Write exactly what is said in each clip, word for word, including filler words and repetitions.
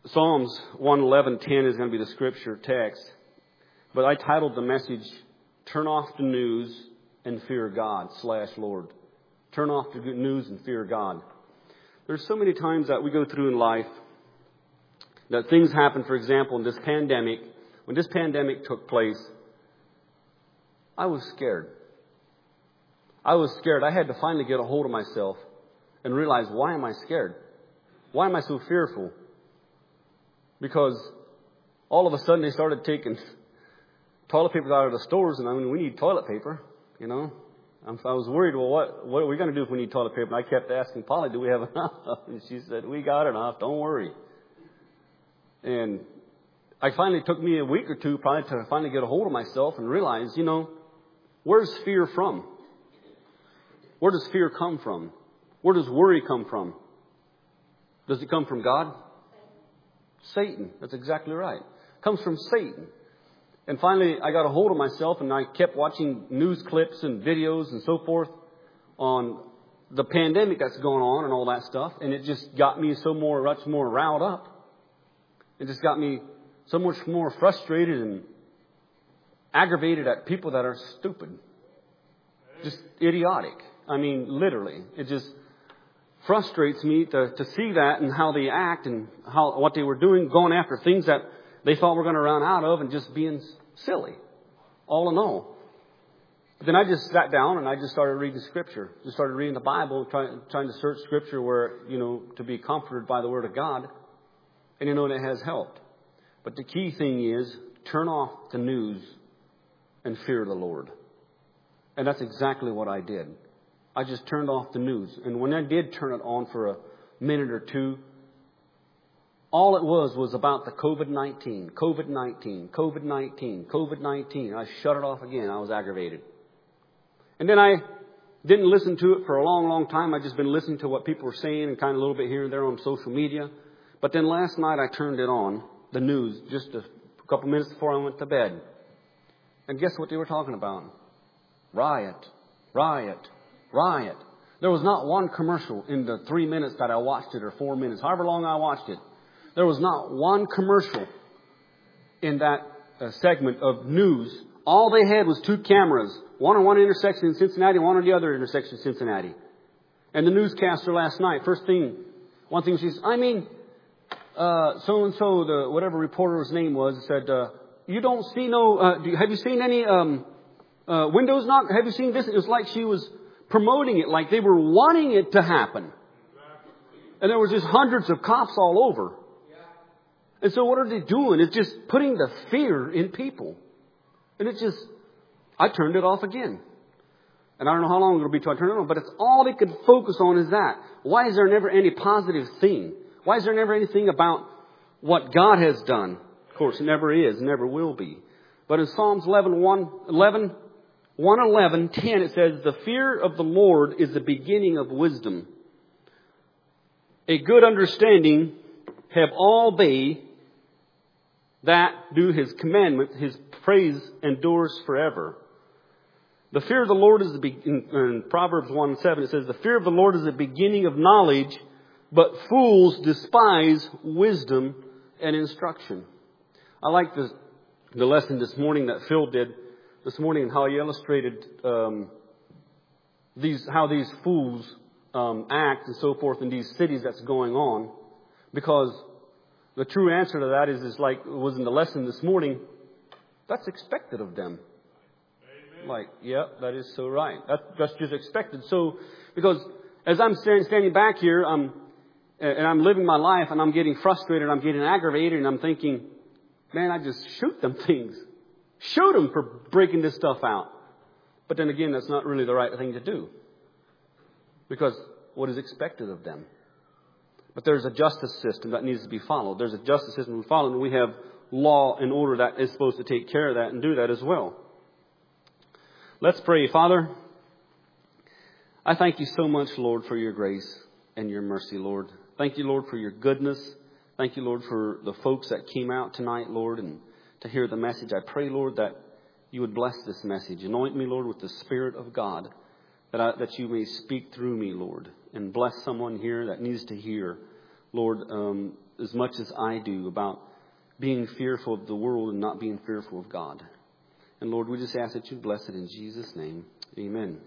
Psalms one eleven ten is going to be the scripture text. But I titled the message, Turn Off the News and Fear God slash Lord. Turn off the news and fear God. There's so many times that we go through in life that things happen. For example, in this pandemic, when this pandemic took place, I was scared. I was scared. I had to finally get a hold of myself and realize, why am I scared? Why am I so fearful? Because all of a sudden they started taking toilet paper out of the stores, and I mean, we need toilet paper, you know. I'm, I was worried, well, what, what are we going to do if we need toilet paper? And I kept asking Polly, do we have enough? And she said, we got enough, don't worry. And I finally took me a week or two probably to finally get a hold of myself and realize, you know, where's fear from? Where does fear come from? Where does worry come from? Does it come from God? Satan. That's exactly right. It comes from Satan. And finally, I got a hold of myself, and I kept watching news clips and videos and so forth on the pandemic that's going on and all that stuff. And it just got me so more, much more riled up. It just got me so much more frustrated and aggravated at people that are stupid. Just idiotic. I mean, literally. It just frustrates me to, to see that and how they act and how what they were doing, going after things that they thought we're going to run out of and just being silly, all in all. But then I just sat down and I just started reading Scripture. Just started reading the Bible, trying, trying to search Scripture where, you know, to be comforted by the Word of God. And you know, and it has helped. But the key thing is, turn off the news and fear the Lord. And that's exactly what I did. I just turned off the news. And when I did turn it on for a minute or two, all it was was about the COVID nineteen, COVID nineteen, COVID nineteen, COVID nineteen. I shut it off again. I was aggravated. And then I didn't listen to it for a long, long time. I've just been listening to what people were saying and kind of a little bit here and there on social media. But then last night I turned it on, the news, just a couple minutes before I went to bed. And guess what they were talking about? Riot, riot, riot. There was not one commercial in the three minutes that I watched it, or four minutes, however long I watched it. There was not one commercial in that uh, segment of news. All they had was two cameras, one on one intersection in Cincinnati, one on the other intersection in Cincinnati. And the newscaster last night, first thing, one thing she says, I mean, uh, so-and-so, the whatever reporter's name was, said, uh, you don't see no, uh, do, have you seen any um, uh, windows knocked? Have you seen this? It was like she was promoting it, like they were wanting it to happen. And there was just hundreds of cops all over. And so what are they doing? It's just putting the fear in people. And it just, I turned it off again. And I don't know how long it'll be till I turn it on, but it's all they could focus on is that. Why is there never any positive thing? Why is there never anything about what God has done? Of course, it never is, never will be. But in Psalms eleven, one, eleven, one eleven, ten, it says, the fear of the Lord is the beginning of wisdom. A good understanding have all they that do His commandments. His praise endures forever. The fear of the Lord is the be- in, in Proverbs one seven, it says, the fear of the Lord is the beginning of knowledge, but fools despise wisdom and instruction. I like the, the lesson this morning that Phil did this morning, and how he illustrated um, these how these fools um, act and so forth in these cities that's going on. Because the true answer to that is, is like it was in the lesson this morning, that's expected of them. Amen. Like, yeah, that is so right. That, that's just expected. So, because as I'm standing back here, I'm, and I'm living my life, and I'm getting frustrated, I'm getting aggravated, and I'm thinking, man, I just shoot them things. Shoot them for breaking this stuff out. But then again, that's not really the right thing to do. Because what is expected of them? But there's a justice system that needs to be followed. There's a justice system we follow, and we have law and order that is supposed to take care of that and do that as well. Let's pray. Father, I thank you so much, Lord, for your grace and your mercy, Lord. Thank you, Lord, for your goodness. Thank you, Lord, for the folks that came out tonight, Lord, and to hear the message. I pray, Lord, that you would bless this message. Anoint me, Lord, with the Spirit of God, that I, that you may speak through me, Lord, and bless someone here that needs to hear, Lord, um, as much as I do about being fearful of the world and not being fearful of God. And Lord, we just ask that you bless it in Jesus' name. Amen.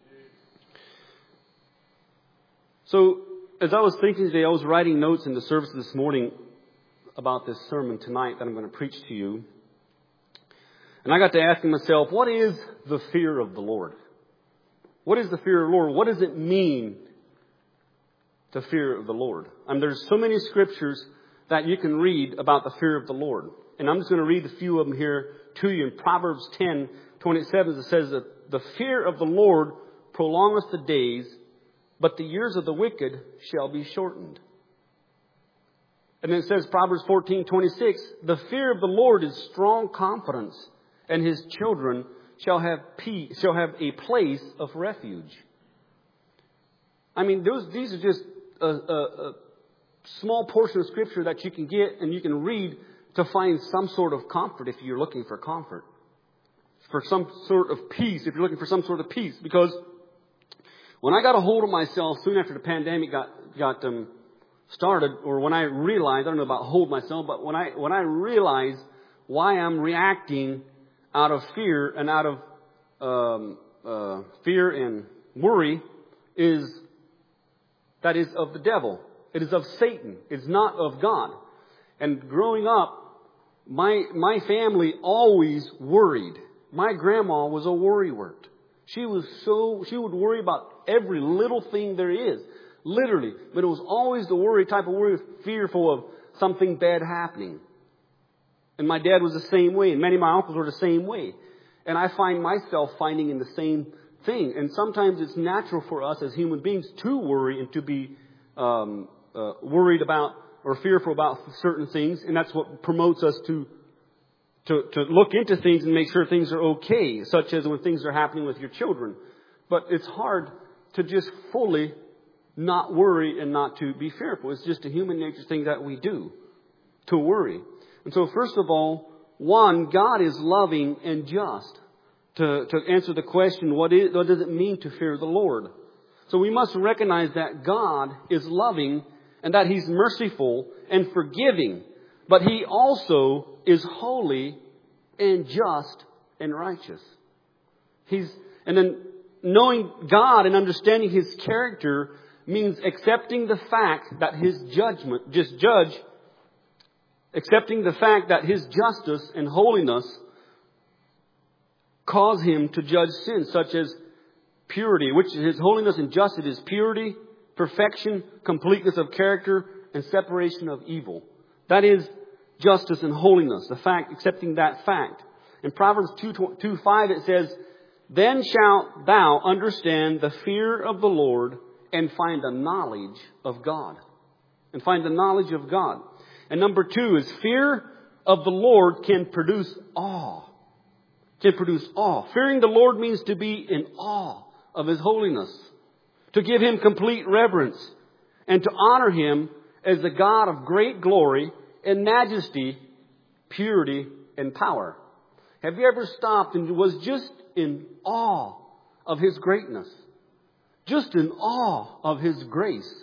So, as I was thinking today, I was writing notes in the service this morning about this sermon tonight that I'm going to preach to you. And I got to asking myself, what is the fear of the Lord? What is the fear of the Lord? What does it mean to fear of the Lord? I mean, there's so many scriptures that you can read about the fear of the Lord. And I'm just going to read a few of them here to you. In Proverbs ten twenty-seven, it says that the fear of the Lord prolongeth the days, but the years of the wicked shall be shortened. And then it says, Proverbs fourteen twenty-six, the fear of the Lord is strong confidence, and his children shall have peace, shall have a place of refuge. I mean, those, these are just a, a, a small portion of Scripture that you can get and you can read to find some sort of comfort if you're looking for comfort. For some sort of peace, if you're looking for some sort of peace. Because when I got a hold of myself soon after the pandemic got got um, started, or when I realized, I don't know about hold myself, but when I when I realized why I'm reacting out of fear and out of um, uh, fear and worry, is that is of the devil. It is of Satan. It's not of God. And growing up, my my family always worried. My grandma was a worrywart. She was so she would worry about every little thing there is, literally. But it was always the worry type of worry, fearful of something bad happening. And my dad was the same way, and many of my uncles were the same way. And I find myself finding in the same thing. And sometimes it's natural for us as human beings to worry and to be um, uh, worried about or fearful about certain things. And that's what promotes us to, to, to look into things and make sure things are okay, such as when things are happening with your children. But it's hard to just fully not worry and not to be fearful. It's just a human nature thing that we do, to worry. And so first of all, one, God is loving and just. To, to answer the question, what, is, what does it mean to fear the Lord? So we must recognize that God is loving and that He's merciful and forgiving. But He also is holy and just and righteous. He's, and then knowing God and understanding His character means accepting the fact that His judgment, just judge, accepting the fact that His justice and holiness cause Him to judge sin, such as purity, which His holiness and justice is purity, perfection, completeness of character, and separation of evil. That is justice and holiness, the fact, accepting that fact. In Proverbs two five it says, then shalt thou understand the fear of the Lord and find the knowledge of God. And find the knowledge of God. And number two is fear of the Lord can produce awe. Can produce awe. Fearing the Lord means to be in awe of His holiness. To give Him complete reverence. And to honor Him as the God of great glory and majesty, purity and power. Have you ever stopped and was just in awe of His greatness? Just in awe of His grace.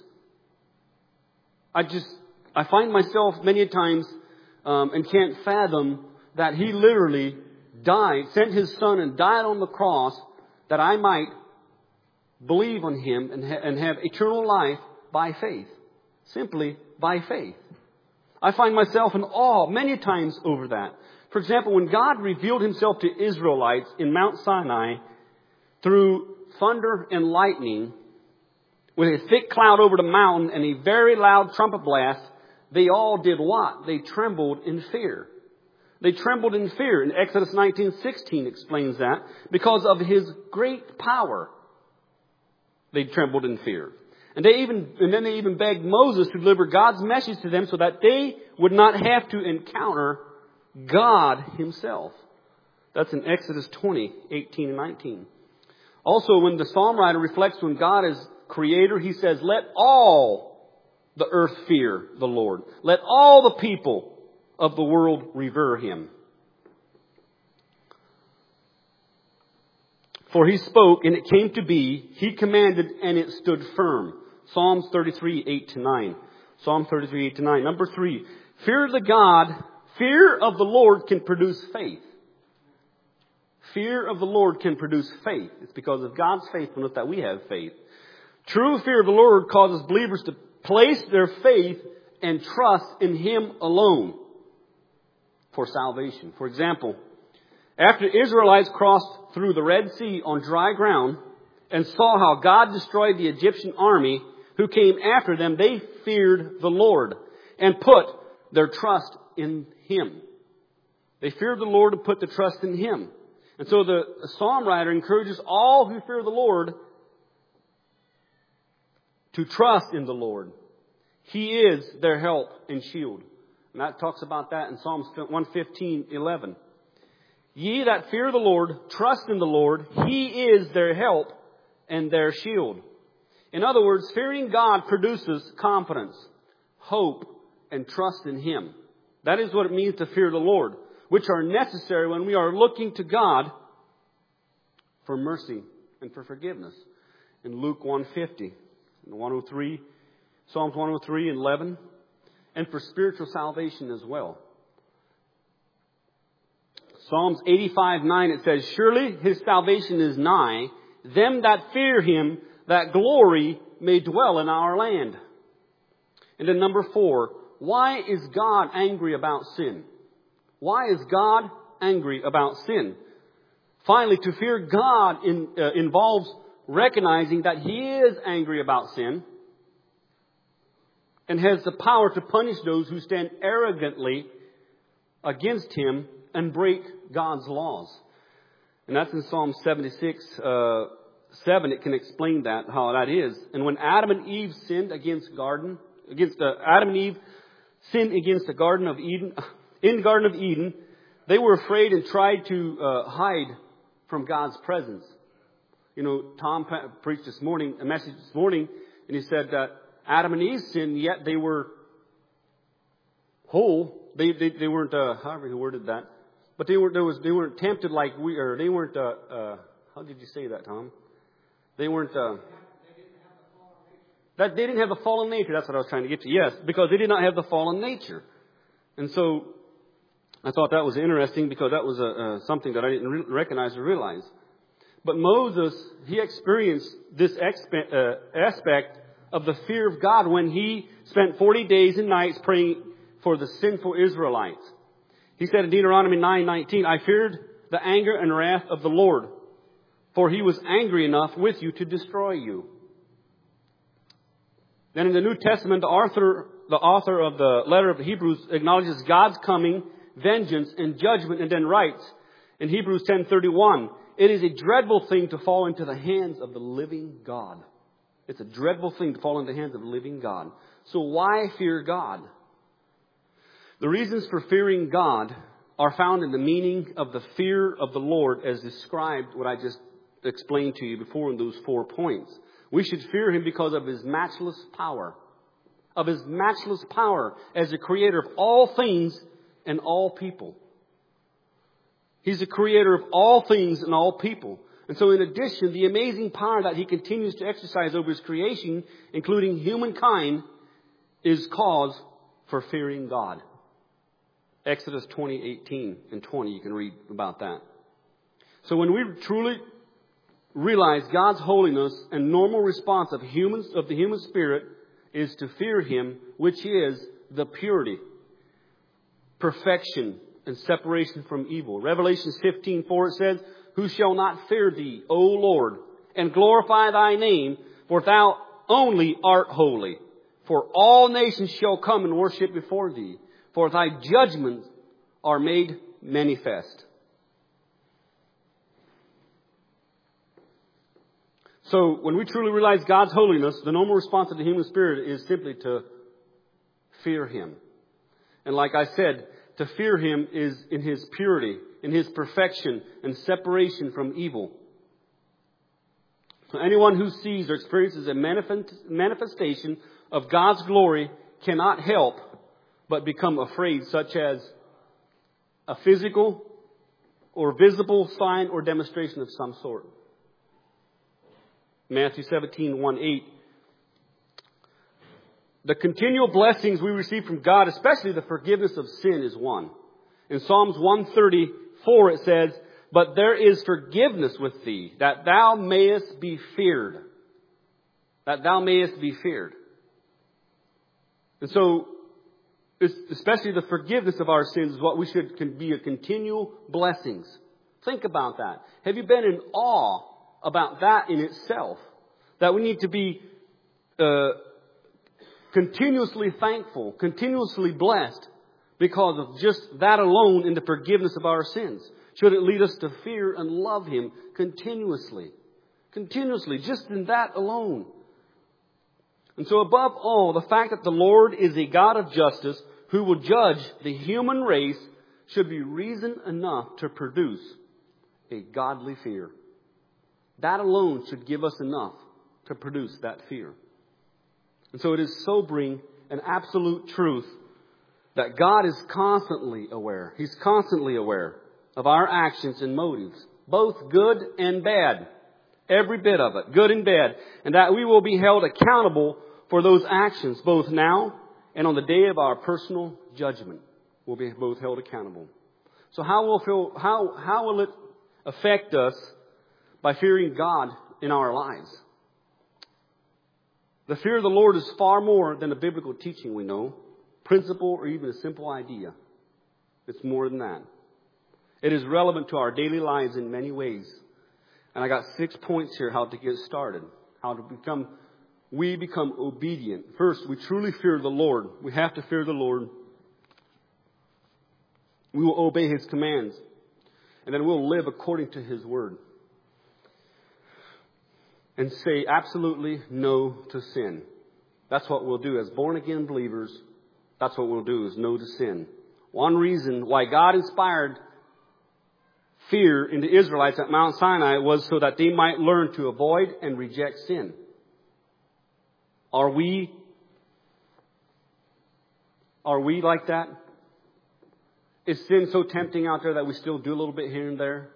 I just, I find myself many times um, and can't fathom that He literally died, sent His Son and died on the cross that I might believe on Him and, ha- and have eternal life by faith. Simply by faith. I find myself in awe many times over that. For example, when God revealed Himself to Israelites in Mount Sinai through thunder and lightning, with a thick cloud over the mountain and a very loud trumpet blast, they all did what? They trembled in fear. They trembled in fear. And Exodus nineteen sixteen explains that. Because of His great power, they trembled in fear. And they even, and then they even begged Moses to deliver God's message to them so that they would not have to encounter God Himself. That's in Exodus twenty, eighteen and nineteen. Also, when the psalm writer reflects when God is creator, he says, let all the earth fear the Lord. Let all the people of the world revere Him. For He spoke and it came to be. He commanded and it stood firm. Psalms thirty-three, eight to nine. Psalm thirty-three, eight to nine. Number three, fear of the God, fear of the Lord can produce faith. Fear of the Lord can produce faith. It's because of God's faithfulness that we have faith. True fear of the Lord causes believers to place their faith and trust in Him alone for salvation. For example, after the Israelites crossed through the Red Sea on dry ground and saw how God destroyed the Egyptian army who came after them, they feared the Lord and put their trust in Him. They feared the Lord and put their trust in Him. And so the psalm writer encourages all who fear the Lord to trust in the Lord. He is their help and shield. And that talks about that in Psalms one fifteen, eleven. Ye that fear the Lord, trust in the Lord. He is their help and their shield. In other words, fearing God produces confidence, hope, and trust in Him. That is what it means to fear the Lord, which are necessary when we are looking to God for mercy and for forgiveness. In Luke one fifty, one oh three, Psalms one oh three and eleven, and for spiritual salvation as well. Psalms eighty-five nine, it says, surely His salvation is nigh them that fear Him, that glory may dwell in our land. And then number four, why is God angry about sin? Why is God angry about sin? Finally, to fear God in, uh, involves recognizing that He is angry about sin and has the power to punish those who stand arrogantly against Him and break God's laws. And that's in Psalm seventy-six, uh, seven. It can explain that, how that is. And when Adam and Eve sinned against garden, against uh, Adam and Eve sinned against the Garden of Eden, in the Garden of Eden, they were afraid and tried to uh, hide from God's presence. You know, Tom preached this morning, a message this morning, and he said that Adam and Eve sinned, yet they were whole. They they, they weren't, uh, however he worded that, but they were there was they weren't tempted like we are. They weren't. Uh, uh, how did you say that, Tom? They weren't. Uh, that they didn't have the fallen nature. That's what I was trying to get to. Yes, because they did not have the fallen nature, and so I thought that was interesting because that was uh, uh, something that I didn't re- recognize or realize. But Moses, he experienced this expe- uh, aspect of the fear of God when he spent forty days and nights praying for the sinful Israelites. He said in Deuteronomy nine nineteen, I feared the anger and wrath of the Lord, for He was angry enough with you to destroy you. Then in the New Testament, the author, the author of the letter of the Hebrews acknowledges God's coming, vengeance, and judgment, and then writes in Hebrews ten thirty-one, it is a dreadful thing to fall into the hands of the living God. It's a dreadful thing to fall into the hands of the living God. So why fear God? The reasons for fearing God are found in the meaning of the fear of the Lord as described, what I just explained to you before in those four points. We should fear Him because of His matchless power. Of His matchless power as the creator of all things and all people. He's the creator of all things and all people. And so in addition, the amazing power that He continues to exercise over His creation, including humankind, is cause for fearing God. Exodus twenty, eighteen and twenty, you can read about that. So when we truly realize God's holiness and normal response of humans, of the human spirit is to fear Him, which is the purity, perfection, and separation from evil. Revelation fifteen four, it says, who shall not fear Thee, O Lord, and glorify Thy name, for Thou only art holy. For all nations shall come and worship before Thee, for Thy judgments are made manifest. So when we truly realize God's holiness, the normal response of the human spirit is simply to fear Him. And like I said, to fear Him is in His purity, in His perfection, and separation from evil. So anyone who sees or experiences a manifestation of God's glory cannot help but become afraid, such as a physical or visible sign or demonstration of some sort. Matthew seventeen, one, eight The continual blessings we receive from God, especially the forgiveness of sin, is one. In Psalms one thirty-four it says, "But there is forgiveness with thee, that thou mayest be feared." That thou mayest be feared. And so, especially the forgiveness of our sins is what we should can be a continual blessings. Think about that. Have you been in awe about that in itself? That we need to be uh, continuously thankful, continuously blessed because of just that alone in the forgiveness of our sins. Should it lead us to fear and love Him continuously? Continuously, just in that alone. And so above all, the fact that the Lord is a God of justice who will judge the human race should be reason enough to produce a godly fear. That alone should give us enough to produce that fear. And so it is sobering and absolute truth that God is constantly aware. He's constantly aware of our actions and motives, both good and bad. Every bit of it, good and bad. And that we will be held accountable for those actions, both now and on the day of our personal judgment. We'll be both held accountable. So how will feel, how how will it affect us by fearing God in our lives? The fear of the Lord is far more than a biblical teaching, we know, principle, or even a simple idea. It's more than that. It is relevant to our daily lives in many ways. And I got six points here how to get started, how to become, we become obedient. First, we truly fear the Lord. We have to fear the Lord. We will obey His commands. And then we'll live according to His word. And say absolutely no to sin. That's what we'll do as born again believers. That's what we'll do, is no to sin. One reason why God inspired fear in the Israelites at Mount Sinai was so that they might learn to avoid and reject sin. Are we, are we like that? Is sin so tempting out there that we still do a little bit here and there?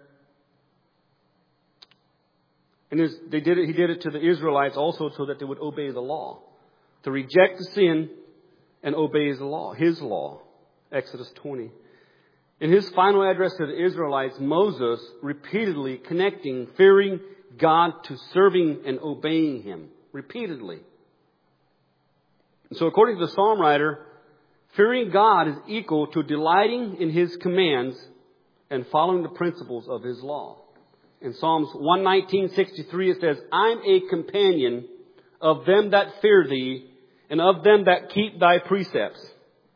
And they did it, He did it to the Israelites also so that they would obey the law. To reject the sin and obey the law, His law. Exodus twenty. In his final address to the Israelites, Moses repeatedly connecting fearing God to serving and obeying Him. Repeatedly. So according to the Psalm writer, fearing God is equal to delighting in His commands and following the principles of His law. In Psalms one nineteen, sixty-three it says, "I'm a companion of them that fear Thee and of them that keep Thy precepts."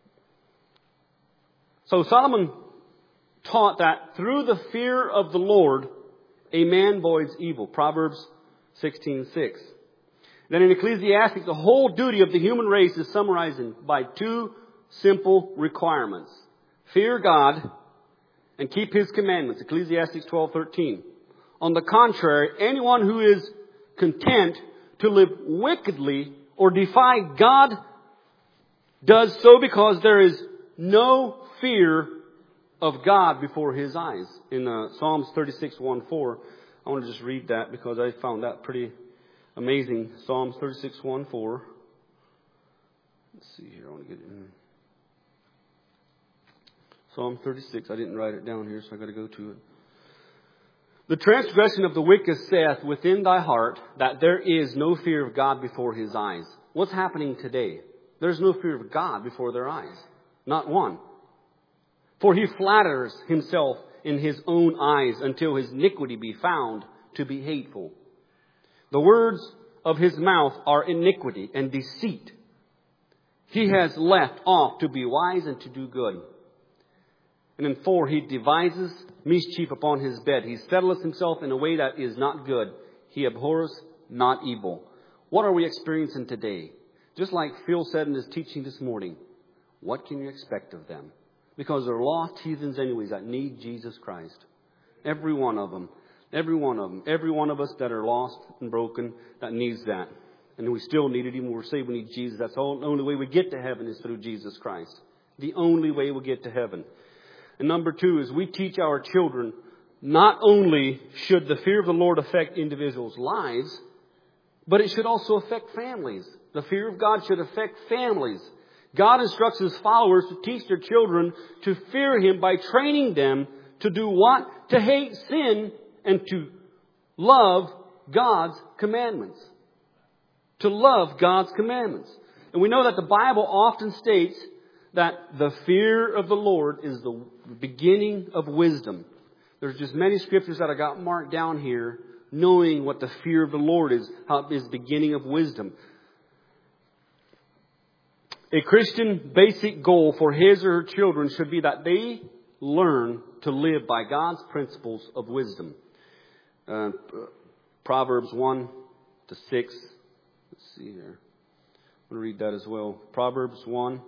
So Solomon taught that through the fear of the Lord, a man avoids evil. Proverbs sixteen six. Then in Ecclesiastes, the whole duty of the human race is summarized by two simple requirements. Fear God and keep His commandments. Ecclesiastes twelve thirteen. On the contrary, anyone who is content to live wickedly or defy God does so because there is no fear of God before His eyes. In uh, Psalms thirty-six, one, four. I want to just read that because I found that pretty amazing. Psalms thirty-six, one, four. Let's see here. I want to get it in. Psalm thirty-six. I didn't write it down here, so I got to go to it. "The transgression of the wicked saith within thy heart that there is no fear of God before His eyes." What's happening today? There's no fear of God before their eyes. Not one. "For he flatters himself in his own eyes until his iniquity be found to be hateful. The words of his mouth are iniquity and deceit. He has left off to be wise and to do good." And in four, "He devises mischief upon his bed. He settleth himself in a way that is not good. He abhorreth not evil." What are we experiencing today? Just like Phil said in his teaching this morning, what can you expect of them? Because they're lost heathens anyways that need Jesus Christ. Every one of them. Every one of them. Every one of us that are lost and broken that needs that. And we still need it even when we're saved. We need Jesus. That's the only way we get to heaven is through Jesus Christ. The only way we'll get to heaven. And number two is we teach our children not only should the fear of the Lord affect individuals' lives, but it should also affect families. The fear of God should affect families. God instructs His followers to teach their children to fear Him by training them to do what? To hate sin and to love God's commandments. To love God's commandments. And we know that the Bible often states that the fear of the Lord is the beginning of wisdom. There's just many scriptures that I got marked down here, knowing what the fear of the Lord is, how it is the beginning of wisdom. A Christian basic goal for his or her children should be that they learn to live by God's principles of wisdom. Uh, Proverbs one to six. Let's see here. I'm going to read that as well. Proverbs one,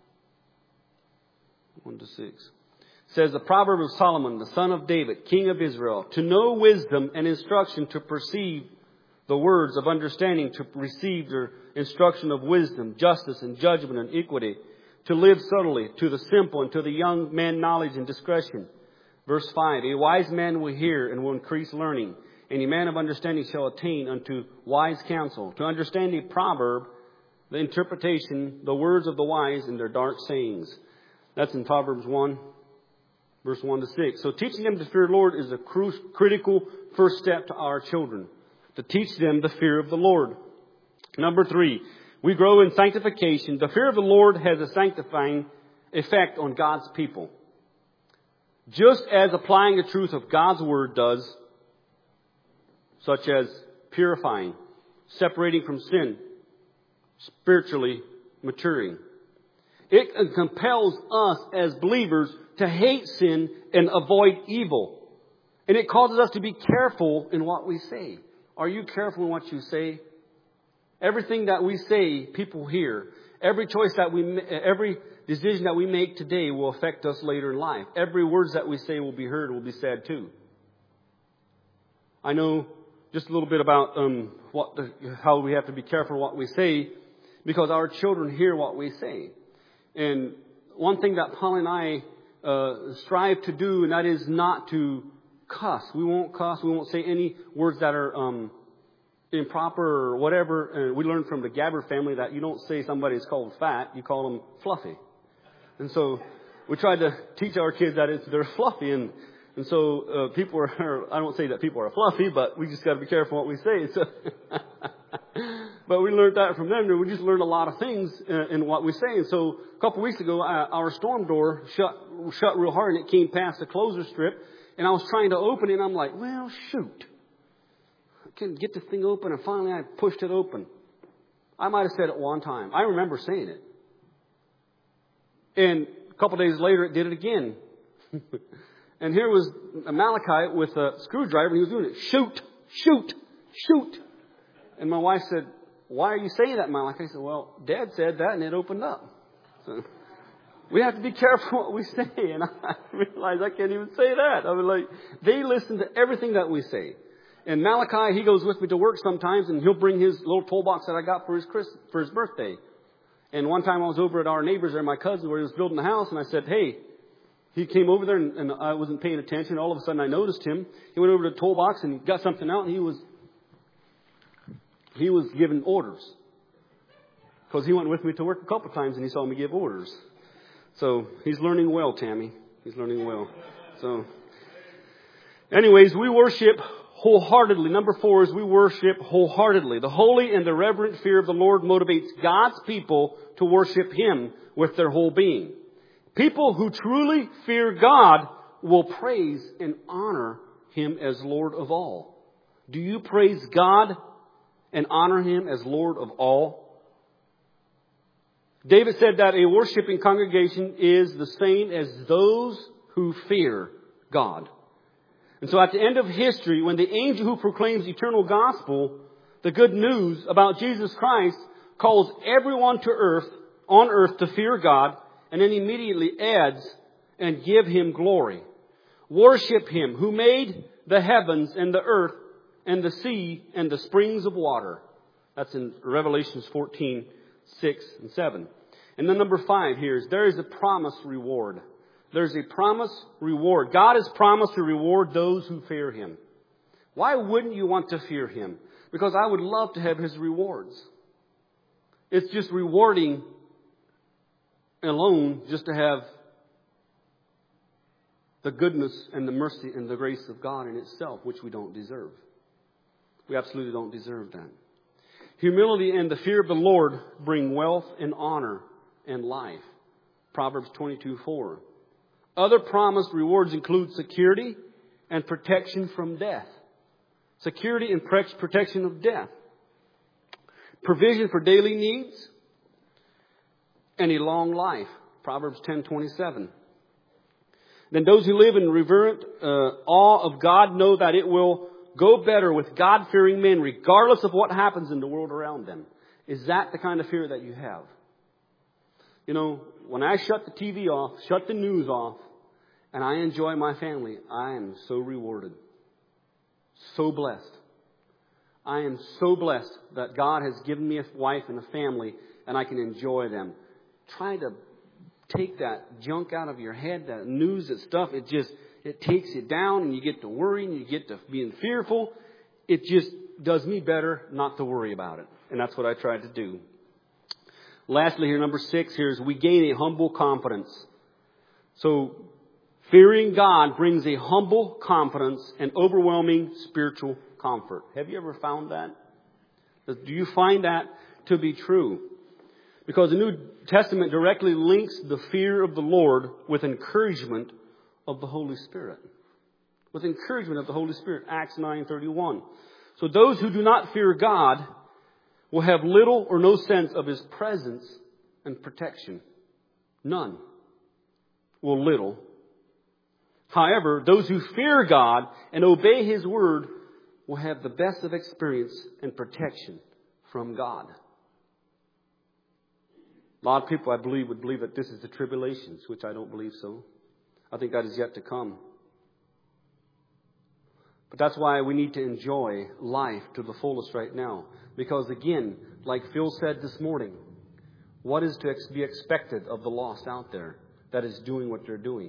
one to six. It says, the proverb of Solomon, the son of David, king of Israel, to know wisdom and instruction, to perceive the words of understanding, to receive their instruction of wisdom, justice and judgment and equity, to live subtly, to the simple and to the young man knowledge and discretion. Verse five, a wise man will hear and will increase learning, and a man of understanding shall attain unto wise counsel. To understand a proverb, the interpretation, the words of the wise and their dark sayings. That's in Proverbs one, verse one to six. So teaching them to fear the Lord is a cru- critical first step to our children. To teach them the fear of the Lord. Number three, we grow in sanctification. The fear of the Lord has a sanctifying effect on God's people. Just as applying the truth of God's Word does, such as purifying, separating from sin, spiritually maturing. It compels us as believers to hate sin and avoid evil. And it causes us to be careful in what we say. Are you careful in what you say? Everything that we say, people hear. Every choice that we, every decision that we make today will affect us later in life. Every words that we say will be heard, will be said too. I know just a little bit about um, what the, how we have to be careful what we say, because our children hear what we say. And one thing that Paul and I uh, strive to do, and that is not to cuss. We won't cuss. We won't say any words that are um, improper or whatever. And we learned from the Gabbard family that you don't say somebody is called fat. You call them fluffy. And so we tried to teach our kids that it's, they're fluffy. And and so uh, people are, I don't say that people are fluffy, but we just got to be careful what we say. So but we learned that from them. We just learned a lot of things uh, in what we say. And so a couple of weeks ago, uh, our storm door shut shut real hard, and it came past the closer strip. And I was trying to open it, and I'm like, well, shoot. I couldn't get the thing open, and finally I pushed it open. I might have said it one time. I remember saying it. And a couple of days later, it did it again. And here was Malachi with a screwdriver, and he was doing it. Shoot, shoot, shoot. And my wife said, why are you saying that, Malachi? I said, well, Dad said that, and it opened up. So we have to be careful what we say. And I realized I can't even say that. I was like, they listen to everything that we say. And Malachi, he goes with me to work sometimes, and he'll bring his little toolbox that I got for his Christ, for his birthday. And one time I was over at our neighbors there, my cousin, where he was building a house, and I said, hey, he came over there, and, and I wasn't paying attention. All of a sudden I noticed him. He went over to the toolbox and he got something out, and he was he was giving orders. Because he went with me to work a couple of times, and he saw me give orders. So he's learning well, Tammy. He's learning well. So anyways, we worship wholeheartedly. Number four is we worship wholeheartedly. The holy and the reverent fear of the Lord motivates God's people to worship Him with their whole being. People who truly fear God will praise and honor Him as Lord of all. Do you praise God and honor Him as Lord of all? David said that a worshiping congregation is the same as those who fear God. And so at the end of history, when the angel who proclaims eternal gospel, the good news about Jesus Christ, calls everyone to earth, on earth to fear God, and then immediately adds, and give Him glory. Worship Him who made the heavens and the earth and the sea and the springs of water. That's in Revelation fourteen, six and seven. And then number five here is there is a promised reward. There's a promised reward. God has promised to reward those who fear Him. Why wouldn't you want to fear Him? Because I would love to have His rewards. It's just rewarding alone just to have the goodness and the mercy and the grace of God in itself, which we don't deserve. We absolutely don't deserve that. Humility and the fear of the Lord bring wealth and honor and life. Proverbs twenty-two four. Other promised rewards include security and protection from death. Security and protection of death. Provision for daily needs and a long life. Proverbs ten twenty-seven. Then those who live in reverent uh, awe of God know that it will go better with God-fearing men regardless of what happens in the world around them. Is that the kind of fear that you have? You know, when I shut the T V off, shut the news off, and I enjoy my family, I am so rewarded. So blessed. I am so blessed that God has given me a wife and a family, and I can enjoy them. Try to take that junk out of your head, that news, that stuff. It just, it takes you down, and you get to worrying, you get to being fearful. It just does me better not to worry about it. And that's what I tried to do. Lastly here, number six here is we gain a humble confidence. So, fearing God brings a humble confidence and overwhelming spiritual comfort. Have you ever found that? Do you find that to be true? Because the New Testament directly links the fear of the Lord with encouragement of the Holy Spirit. With encouragement of the Holy Spirit. Acts nine thirty-one. So those who do not fear God will have little or no sense of His presence and protection. None. Well, little. However, those who fear God and obey His word will have the best of experience and protection from God. A lot of people, I believe, would believe that this is the tribulations, which I don't believe so. I think that is yet to come. But that's why we need to enjoy life to the fullest right now. Because again, like Phil said this morning, what is to be expected of the lost out there that is doing what they're doing?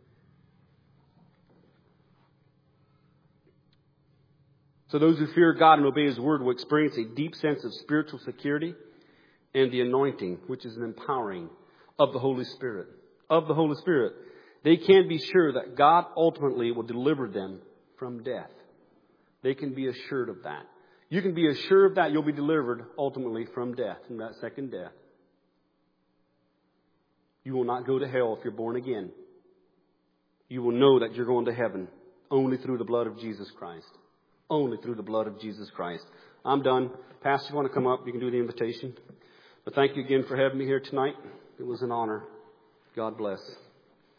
So those who fear God and obey His word will experience a deep sense of spiritual security and the anointing, which is an empowering of the Holy Spirit. Of the Holy Spirit. They can be sure that God ultimately will deliver them from death. They can be assured of that. You can be assured of that you'll be delivered ultimately from death, from that second death. You will not go to hell if you're born again. You will know that you're going to heaven only through the blood of Jesus Christ. Only through the blood of Jesus Christ. I'm done. Pastor, if you want to come up, you can do the invitation. But thank you again for having me here tonight. It was an honor. God bless.